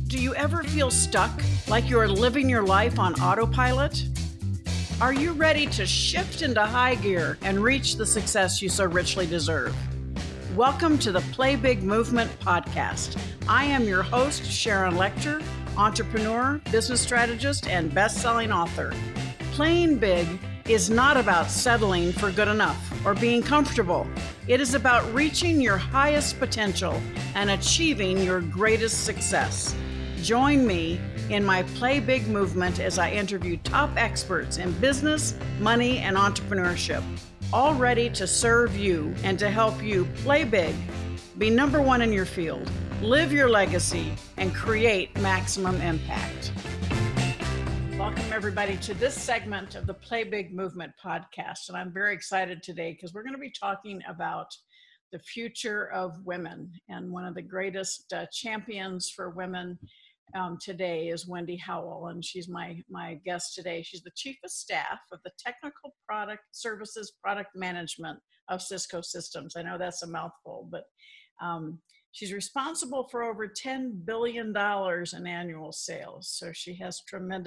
Do you ever feel stuck, like you're living your life on autopilot? Are you ready to shift into high gear and reach the success you so richly deserve? Welcome to the Play Big Movement podcast. I am your host, Sharon Lechter, entrepreneur, business strategist, and best-selling author. Playing big is not about settling for good enough or being comfortable. It is about reaching your highest potential and achieving your greatest success. Join me in my Play Big movement as I interview top experts in business, money, and entrepreneurship, all ready to serve you and to help you play big, be number one in your field, live your legacy, and create maximum impact. Welcome, everybody, to this segment of the Play Big Movement podcast. And I'm very excited today because we're going to be talking about the future of women. And one of the greatest champions for women today is Wendy Howell. And she's my guest today. She's the Chief of Staff of the Technical Product Services Product Management of Cisco Systems. I know that's a mouthful, but she's responsible for over $10 billion in annual sales. So she has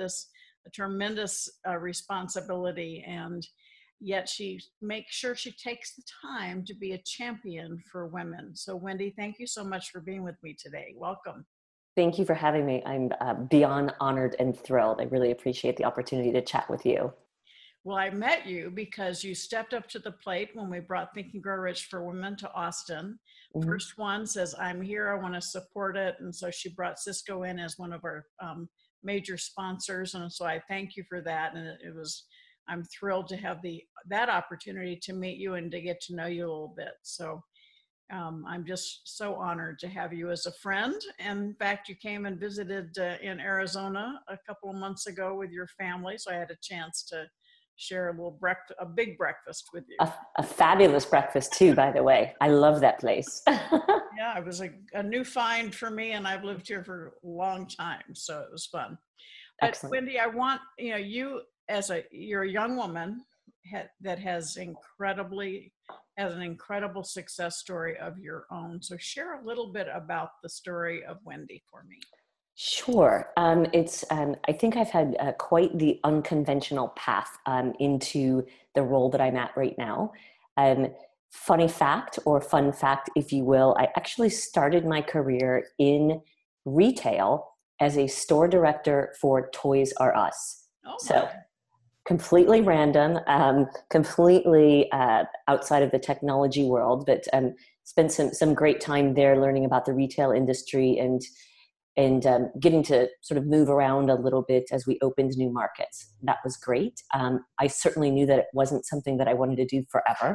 a tremendous responsibility, and yet she makes sure she takes the time to be a champion for women. So Wendy, thank you so much for being with me today. Welcome. Thank you for having me. I'm beyond honored and thrilled. I really appreciate the opportunity to chat with you. Well, I met you because you stepped up to the plate when we brought Think and Grow Rich for Women to Austin. Mm-hmm. First one says, I'm here, I want to support it. And so she brought Cisco in as one of our major sponsors. And so I thank you for that. And I'm thrilled to have that opportunity to meet you and to get to know you a little bit. So I'm just so honored to have you as a friend. And in fact, you came and visited in Arizona a couple of months ago with your family. So I had a chance to share a big breakfast with you. A fabulous breakfast too, by the way. I love that place. Yeah, it was a new find for me, and I've lived here for a long time, so it was fun. But excellent. Wendy, I want you you're a young woman that has an incredible success story of your own. So share a little bit about the story of Wendy for me. Sure. I think I've had quite the unconventional path into the role that I'm at right now. Funny fact, or fun fact, if you will, I actually started my career in retail as a store director for Toys R Us. Oh, so completely random, completely outside of the technology world, but spent some great time there learning about the retail industry and getting to sort of move around a little bit as we opened new markets. That was great. I certainly knew that it wasn't something that I wanted to do forever.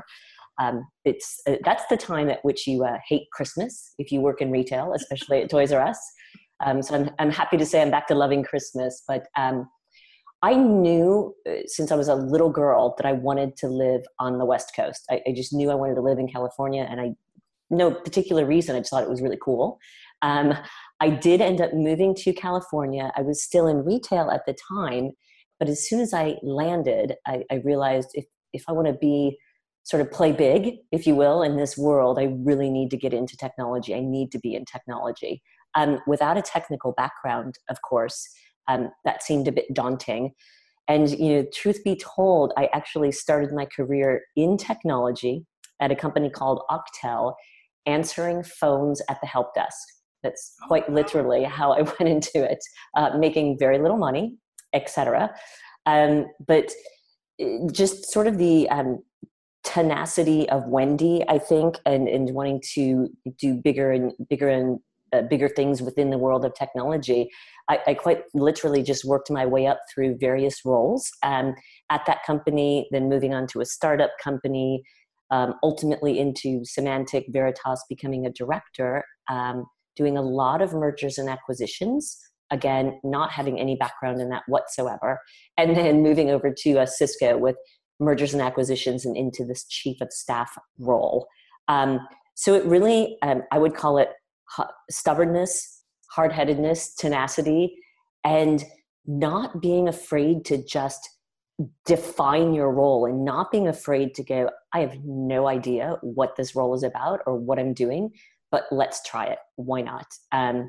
That's the time at which you hate Christmas if you work in retail, especially at Toys R Us. So I'm happy to say I'm back to loving Christmas, but I knew since I was a little girl that I wanted to live on the West Coast. I just knew I wanted to live in California, and no particular reason. I just thought it was really cool. I did end up moving to California. I was still in retail at the time, but as soon as I landed, I realized if I want to sort of play big, if you will, in this world, I really need to get into technology. I need to be in technology. Without a technical background, of course, that seemed a bit daunting. And, truth be told, I actually started my career in technology at a company called Octel, answering phones at the help desk. That's quite literally how I went into it, making very little money, etc. But just sort of the tenacity of Wendy, I think, and wanting to do bigger things within the world of technology. I quite literally just worked my way up through various roles at that company, then moving on to a startup company, ultimately into Symantec Veritas, becoming a director, doing a lot of mergers and acquisitions, again, not having any background in that whatsoever, and then moving over to Cisco with mergers and acquisitions and into this chief of staff role. So it really, I would call it stubbornness, hard-headedness, tenacity, and not being afraid to just define your role and not being afraid to go, I have no idea what this role is about or what I'm doing, but let's try it. Why not?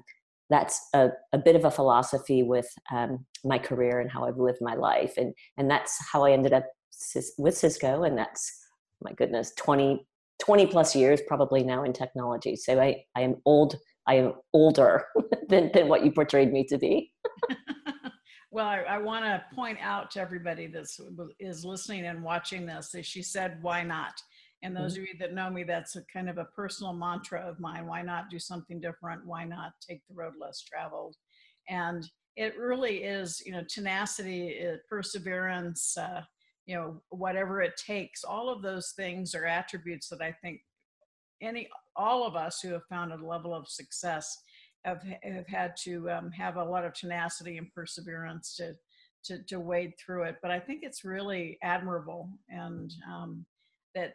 that's a bit of a philosophy with my career and how I've lived my life. And that's how I ended up with Cisco. And that's, my goodness, 20 plus years probably now in technology. So I am older than what you portrayed me to be. Well, I want to point out to everybody that is listening and watching this that she said, why not? And those of you that know me, that's a kind of a personal mantra of mine. Why not do something different? Why not take the road less traveled? And it really is, tenacity, perseverance, whatever it takes. All of those things are attributes that I think all of us who have found a level of success have had to have a lot of tenacity and perseverance to wade through it. But I think it's really admirable, and that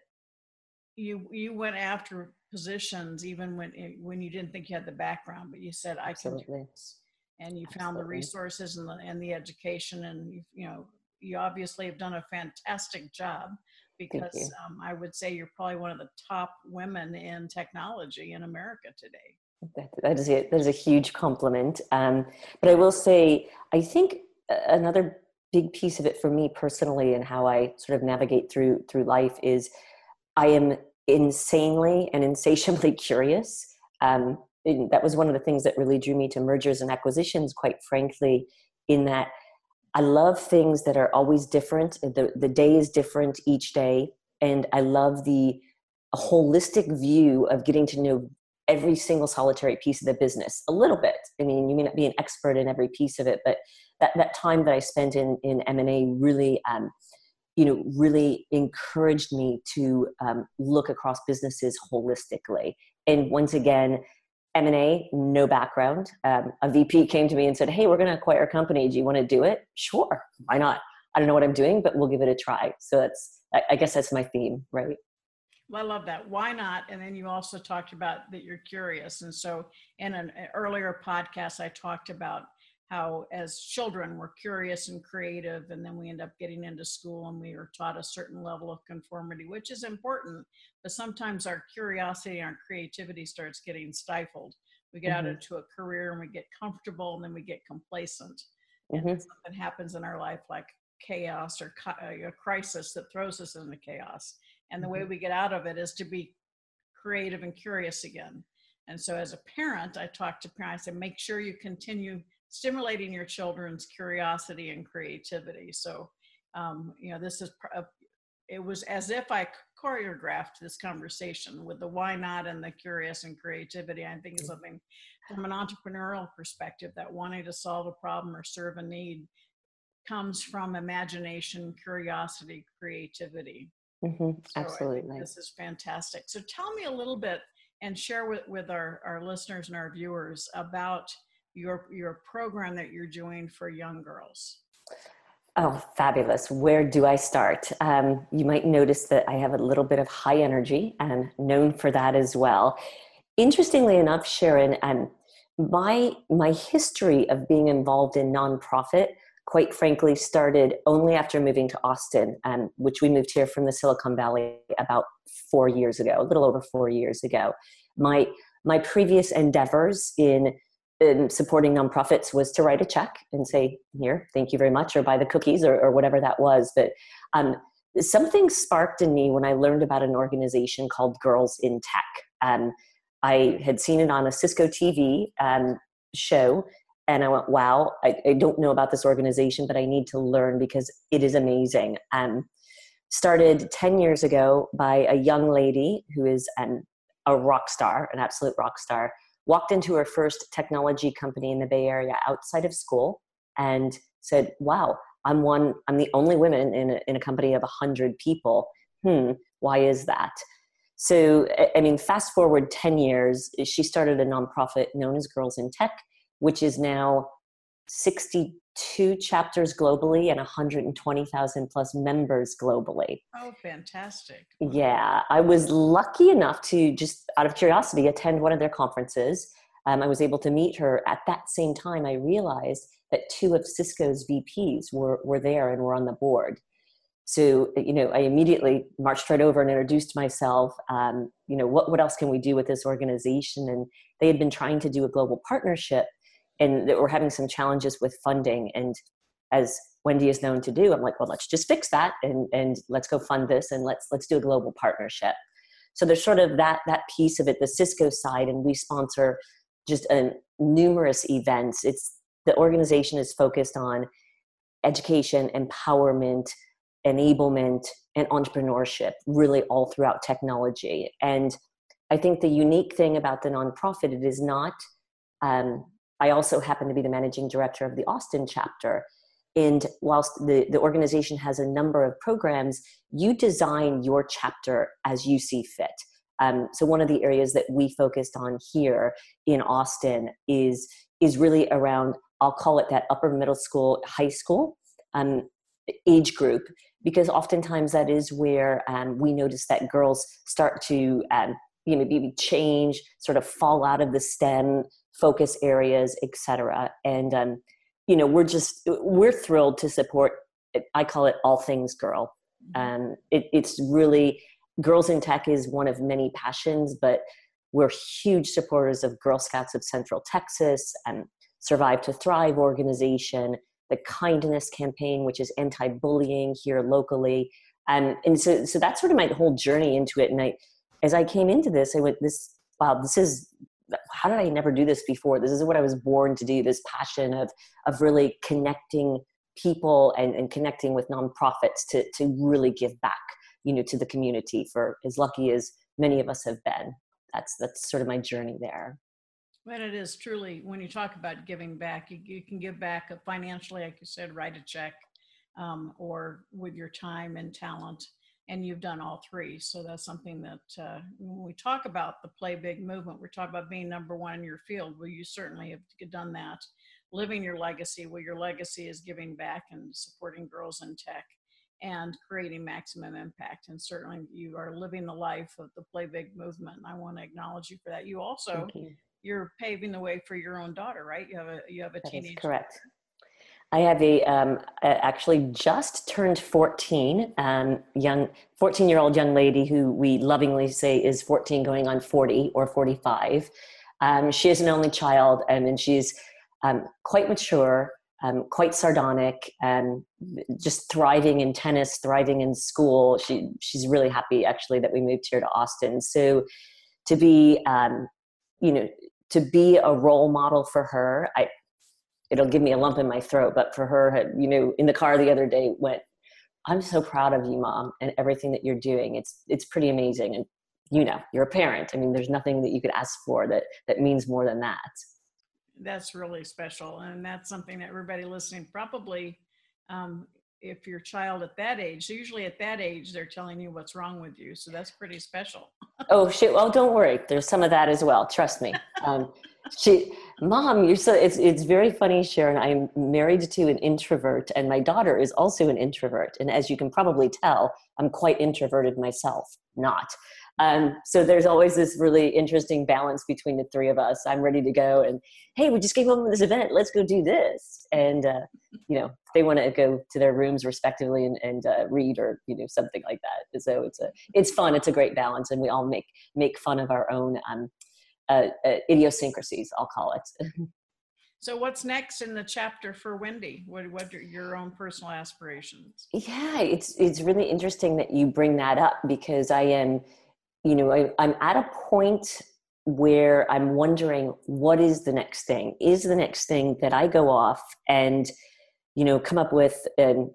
you went after positions even when you didn't think you had the background, but you said, I can do this. And you found the resources and the education, and you obviously have done a fantastic job, because I would say you're probably one of the top women in technology in America today. That is a huge compliment. But I will say, I think another big piece of it for me personally, and how I sort of navigate through life, is I am insanely and insatiably curious. That was one of the things that really drew me to mergers and acquisitions, quite frankly, in that I love things that are always different. The day is different each day. And I love a holistic view of getting to know every single solitary piece of the business a little bit. I mean, you may not be an expert in every piece of it, but that time that I spent in M&A really, really encouraged me to look across businesses holistically. And once again, M&A, no background. A VP came to me and said, hey, we're going to acquire a company. Do you want to do it? Sure. Why not? I don't know what I'm doing, but we'll give it a try. So I guess that's my theme, right? Well, I love that. Why not? And then you also talked about that you're curious. And so in an earlier podcast, I talked about how as children we're curious and creative, and then we end up getting into school and we are taught a certain level of conformity, which is important, but sometimes our curiosity and our creativity starts getting stifled. We get out into a career and we get comfortable, and then we get complacent. And then something happens in our life, like chaos or a crisis, that throws us into chaos. And the way we get out of it is to be creative and curious again. And so as a parent, I talk to parents and make sure you continue stimulating your children's curiosity and creativity. So, it was as if I choreographed this conversation with the why not and the curious and creativity. I think is something from an entrepreneurial perspective, that wanting to solve a problem or serve a need comes from imagination, curiosity, creativity. Absolutely. This is fantastic. So tell me a little bit and share with our listeners and our viewers about your program that you're doing for young girls. Oh, fabulous. Where do I start? You might notice that I have a little bit of high energy, and known for that as well. Interestingly enough, Sharon, my history of being involved in nonprofit, quite frankly, started only after moving to Austin, which we moved here from the Silicon Valley about 4 years ago, a little over 4 years ago. My previous endeavors in supporting nonprofits was to write a check and say, here, thank you very much, or buy the cookies, or whatever that was. But something sparked in me when I learned about an organization called Girls in Tech. I had seen it on a Cisco TV show, and I went, wow, I don't know about this organization, but I need to learn because it is amazing. Started 10 years ago by a young lady who is a rock star, an absolute rock star. Walked into her first technology company in the Bay Area outside of school and said, wow, I'm the only woman in a company of 100 people. Why is that? So, I mean, fast forward 10 years, she started a nonprofit known as Girls in Tech, which is now 62 chapters globally and 120,000 plus members globally. Oh, fantastic. Yeah, I was lucky enough to, just out of curiosity, attend one of their conferences. I was able to meet her. At that same time, I realized that 2 of Cisco's VPs were there and were on the board. So, I immediately marched right over and introduced myself. What else can we do with this organization? And they had been trying to do a global partnership, and that we're having some challenges with funding. And as Wendy is known to do, I'm like, well, let's just fix that and let's go fund this and let's do a global partnership. So there's sort of that piece of it, the Cisco side, and we sponsor just numerous events. The organization is focused on education, empowerment, enablement, and entrepreneurship, really all throughout technology. And I think the unique thing about the nonprofit, it is not, I also happen to be the managing director of the Austin chapter. And whilst the organization has a number of programs, you design your chapter as you see fit. So one of the areas that we focused on here in Austin is really around, I'll call it that upper middle school, high school age group, because oftentimes that is where we notice that girls start to maybe change, sort of fall out of the STEM focus areas, et cetera. And we're thrilled to support, I call it all things girl. It's really, Girls in Tech is one of many passions, but we're huge supporters of Girl Scouts of Central Texas and Survive to Thrive organization, the Kindness Campaign, which is anti-bullying here locally. And so that's sort of my whole journey into it. And as I came into this, I went, how did I never do this before? This is what I was born to do, this passion of really connecting people and connecting with nonprofits to really give back, to the community, for as lucky as many of us have been. That's sort of my journey there. But it is truly, when you talk about giving back, you can give back financially, like you said, write a check, or with your time and talent. And you've done all three. So that's something that when we talk about the Play Big movement, we're talking about being number one in your field. Well, you certainly have done that. Living your legacy, well, your legacy is giving back and supporting girls in tech and creating maximum impact. And certainly you are living the life of the Play Big movement. And I want to acknowledge you for that. You also, you're paving the way for your own daughter, right? You have a teenager. Correct. I have actually just turned 14, 14-year-old young lady who we lovingly say is 14 going on 40 or 45. She is an only child, and she's quite mature, quite sardonic, and just thriving in tennis, thriving in school. She's really happy actually that we moved here to Austin. So to be, to be a role model for her, it'll give me a lump in my throat, but for her, in the car the other day went, I'm so proud of you, Mom, and everything that you're doing. It's pretty amazing. And you're a parent. I mean, there's nothing that you could ask for that means more than that. That's really special. And that's something that everybody listening probably, if your child at that age, so usually at that age, they're telling you what's wrong with you. So that's pretty special. Oh, shit. Well, don't worry. There's some of that as well. Trust me. Mom, you're so, it's very funny, Sharon. I'm married to an introvert, and my daughter is also an introvert. And as you can probably tell, I'm quite introverted myself, not. So there's always this really interesting balance between the three of us. I'm ready to go, and hey, we just came home from this event. Let's go do this. And, they want to go to their rooms respectively and read or, something like that. So it's fun. It's a great balance. And we all make fun of our own, idiosyncrasies, I'll call it. So what's next in the chapter for Wendy? What are your own personal aspirations? Yeah, it's really interesting that you bring that up, because I am, I'm at a point where I'm wondering, what is the next thing? Is the next thing that I go off and, come up with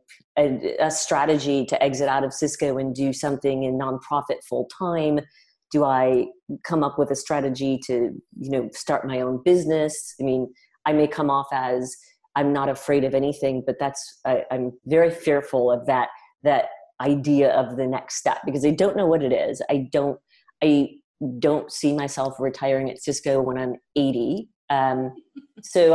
a strategy to exit out of Cisco and do something in nonprofit full time? Do I come up with a strategy to, start my own business? I mean, I may come off as I'm not afraid of anything, but I'm very fearful of that idea of the next step, because I don't know what it is. I don't see myself retiring at Cisco when I'm 80. So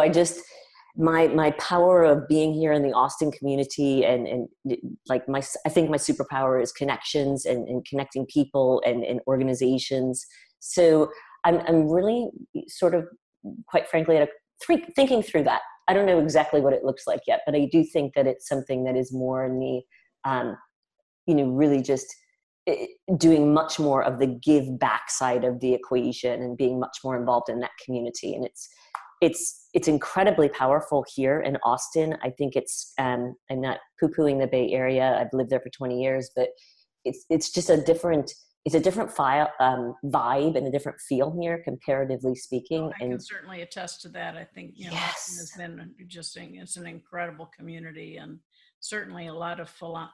my power of being here in the Austin community and I think my superpower is connections and connecting people and organizations. So I'm really sort of, quite frankly, thinking through that. I don't know exactly what it looks like yet, but I do think that it's something that is more in the, really just doing much more of the give back side of the equation and being much more involved in that community. And it's incredibly powerful here in Austin. I think I'm not poo-pooing the Bay Area. I've lived there for 20 years, but it's just it's a different vibe and a different feel here, comparatively speaking. I can certainly attest to that. I think, Austin has been it's an incredible community, and certainly a lot of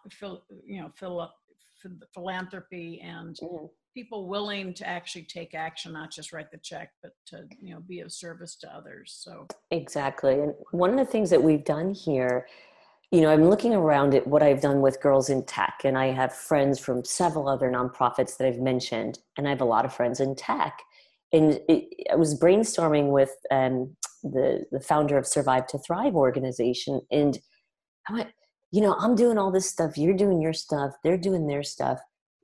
philanthropy and people willing to actually take action, not just write the check, but to, be of service to others. So exactly. And one of the things that we've done here, I'm looking around at what I've done with Girls in Tech, and I have friends from several other nonprofits that I've mentioned, and I have a lot of friends in tech. And I was brainstorming with the founder of Survive to Thrive organization, and I went, I'm doing all this stuff, you're doing your stuff, they're doing their stuff.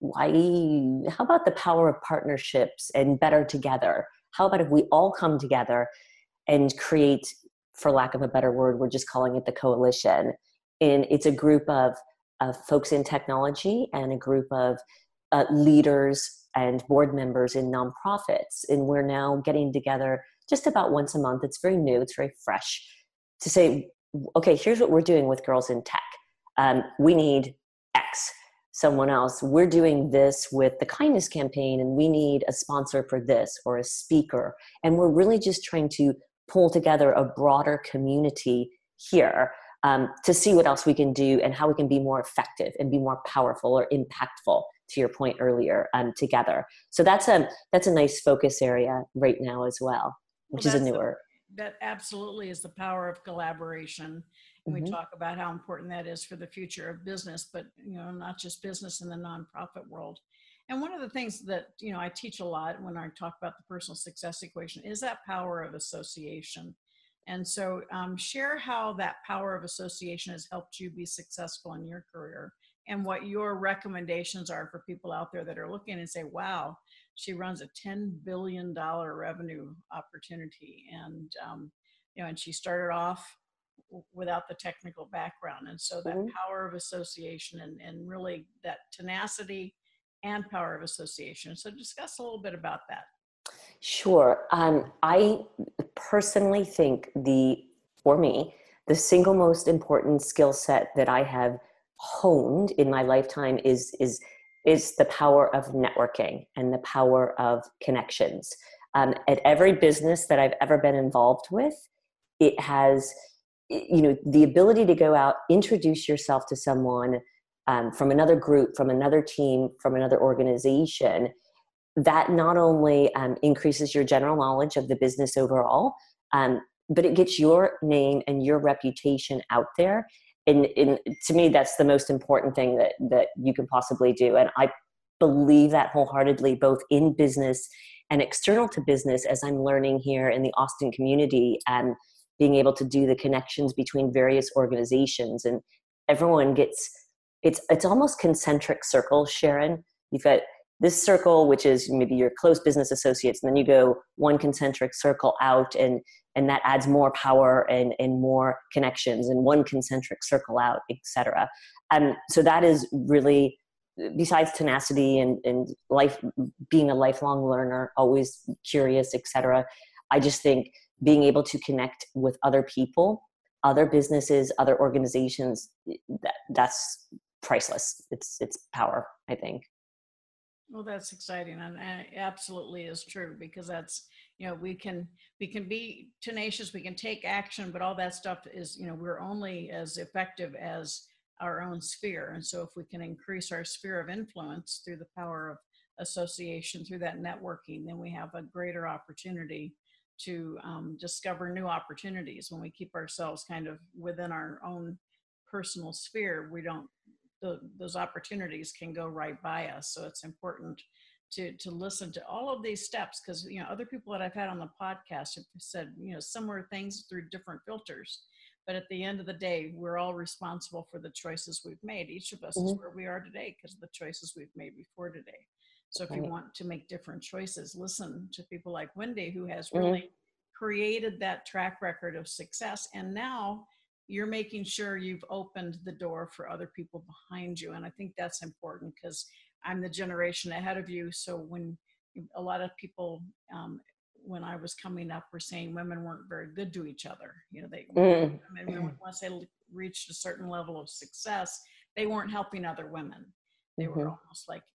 How about the power of partnerships and better together? How about if we all come together and create, for lack of a better word, we're just calling it the coalition. And it's a group of folks in technology and a group of leaders and board members in nonprofits. And we're now getting together just about once a month. It's very new, it's very fresh, to say, okay, here's what we're doing with Girls in Tech. We need X. Someone else, we're doing this with the Kindness Campaign, and we need a sponsor for this or a speaker. And we're really just trying to pull together a broader community here to see what else we can do and how we can be more effective and be more powerful or impactful, to your point earlier, together. So that's a nice focus area right now as well, which is a newer. That absolutely is the power of collaboration. And we talk about how important that is for the future of business, but not just business in the nonprofit world. And one of the things that I teach a lot when I talk about the personal success equation is that power of association. And so share how that power of association has helped you be successful in your career, and what your recommendations are for people out there that are looking and say, wow, she runs a $10 billion revenue opportunity. And, and she started off without the technical background. And so that power of association and really that tenacity and power of association. So discuss a little bit about that. Sure. I personally think for me, the single most important skill set that I have honed in my lifetime is the power of networking and the power of connections. At every business that I've ever been involved with, it has, the ability to go out, introduce yourself to someone from another group, from another team, from another organization. That not only increases your general knowledge of the business overall, but it gets your name and your reputation out there. And to me, that's the most important thing that you can possibly do. And I believe that wholeheartedly, both in business and external to business, as I'm learning here in the Austin community, and being able to do the connections between various organizations, and everyone gets, it's almost concentric circles, Sharon. You've got this circle, which is maybe your close business associates, and then you go one concentric circle out, and that adds more power and more connections, and one concentric circle out, etc. So that is really, besides tenacity and life, being a lifelong learner, always curious, etc. I just think being able to connect with other people, other businesses, other organizations, that's priceless. It's power, I think. Well, that's exciting, and it absolutely is true, because that's, we can be tenacious, we can take action, but all that stuff is, we're only as effective as our own sphere. And so if we can increase our sphere of influence through the power of association, through that networking, then we have a greater opportunity to discover new opportunities. When we keep ourselves kind of within our own personal sphere, those opportunities can go right by us. So it's important to listen to all of these steps, because other people that I've had on the podcast have said similar things through different filters, but at the end of the day, we're all responsible for the choices we've made. Each of us is where we are today because of the choices we've made before today. So if you want to make different choices, listen to people like Wendy, who has really created that track record of success, and now you're making sure you've opened the door for other people behind you. And I think that's important, because I'm the generation ahead of you. So when a lot of people when I was coming up were saying women weren't very good to each other. Once they reached a certain level of success, they weren't helping other women. They were almost like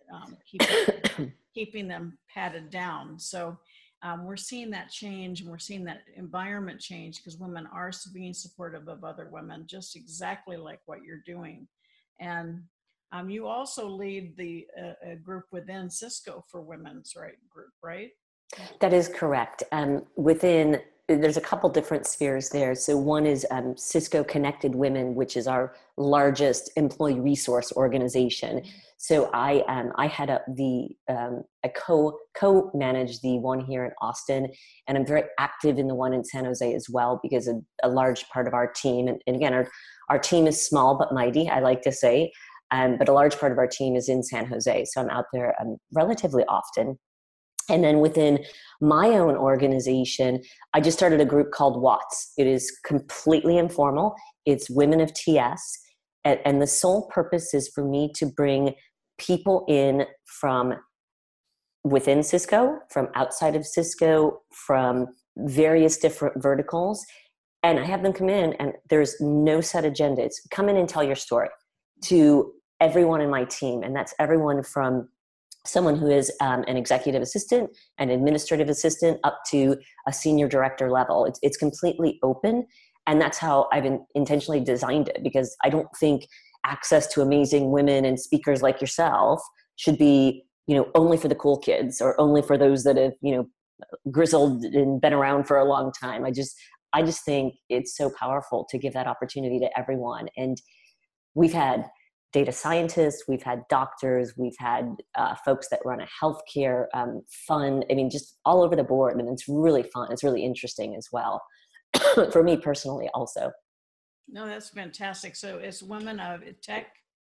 keeping them patted down. So we're seeing that change, and we're seeing that environment change because women are being supportive of other women, just exactly like what you're doing. And you also lead the group within Cisco for Women's group, right? That is correct. There's a couple different spheres there. So one is Cisco Connected Women, which is our largest employee resource organization. So I head up I co-manage the one here in Austin, and I'm very active in the one in San Jose as well, because a large part of our team, and again, our team is small but mighty, I like to say, but a large part of our team is in San Jose. So I'm out there relatively often. And then within my own organization, I just started a group called WATS. It is completely informal. It's Women of TS. And the sole purpose is for me to bring people in from within Cisco, from outside of Cisco, from various different verticals. And I have them come in, and there's no set agenda. It's come in and tell your story to everyone in my team. And that's everyone from someone who is an executive assistant, an administrative assistant, up to a senior director level. It's completely open. And that's how I've intentionally designed it, because I don't think access to amazing women and speakers like yourself should be, only for the cool kids or only for those that have, grizzled and been around for a long time. I just think it's so powerful to give that opportunity to everyone. And we've had data scientists, we've had doctors, we've had folks that run a healthcare fund. I mean, just all over the board. And it's really fun. It's really interesting as well. For me personally also. No, that's fantastic. So it's Women of Tech?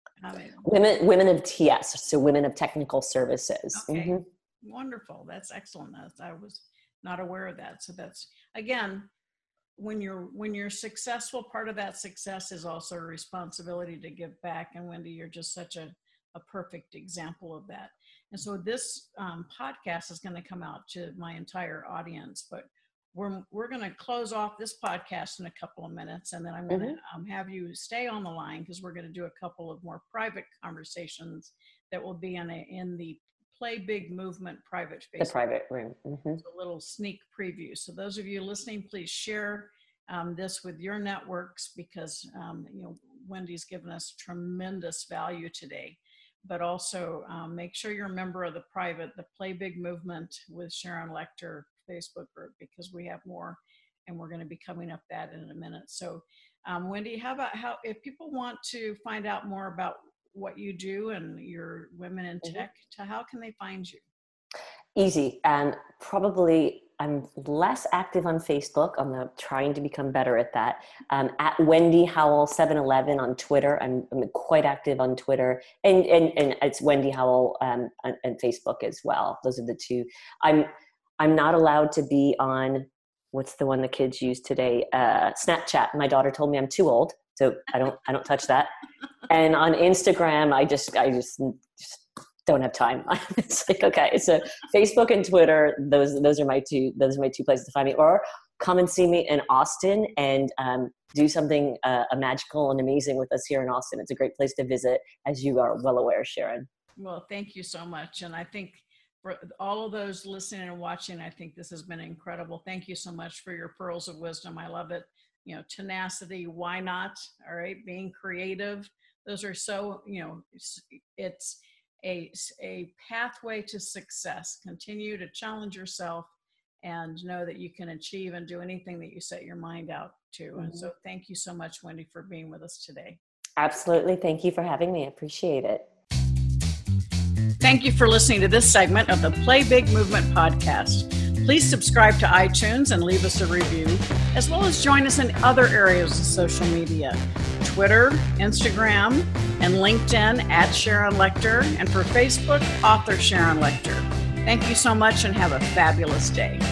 Women of TS, so Women of Technical Services. Okay, Wonderful. That's excellent. I was not aware of that. So that's, again, when you're successful, part of that success is also a responsibility to give back. And Wendy, you're just such a perfect example of that. And so this podcast is going to come out to my entire audience, but we're going to close off this podcast in a couple of minutes, and then I'm going to have you stay on the line, because we're going to do a couple of more private conversations that will be in the Play Big Movement private Facebook. The private room. It's a little sneak preview. So those of you listening, please share this with your networks, because Wendy's given us tremendous value today. But also make sure you're a member of the Play Big Movement with Sharon Lechter Facebook group, because we have more, and we're going to be coming up that in a minute. So Wendy, how if people want to find out more about what you do and your Women in Tech, how can they find you? Easy. Probably I'm less active on Facebook. I'm trying to become better at that. At Wendy Howell 711 on Twitter. I'm quite active on Twitter, and it's Wendy Howell and Facebook as well. Those are the two. I'm not allowed to be on, what's the one the kids use today? Snapchat. My daughter told me I'm too old, so I don't touch that. And on Instagram, I just don't have time. It's like, okay, so Facebook and Twitter, those are my two places to find me. Or come and see me in Austin and do something magical and amazing with us here in Austin. It's a great place to visit, as you are well aware, Sharon. Well, thank you so much. And I think for all of those listening and watching, I think this has been incredible. Thank you so much for your pearls of wisdom. I love it. Tenacity, why not? All right. Being creative. Those are so, it's a pathway to success. Continue to challenge yourself and know that you can achieve and do anything that you set your mind out to. And so thank you so much, Wendy, for being with us today. Absolutely. Thank you for having me. I appreciate it. Thank you for listening to this segment of the Play Big Movement podcast. Please subscribe to iTunes and leave us a review, as well as join us in other areas of social media: Twitter, Instagram, and LinkedIn at Sharon Lechter, and for Facebook, author Sharon Lechter. Thank you so much and have a fabulous day.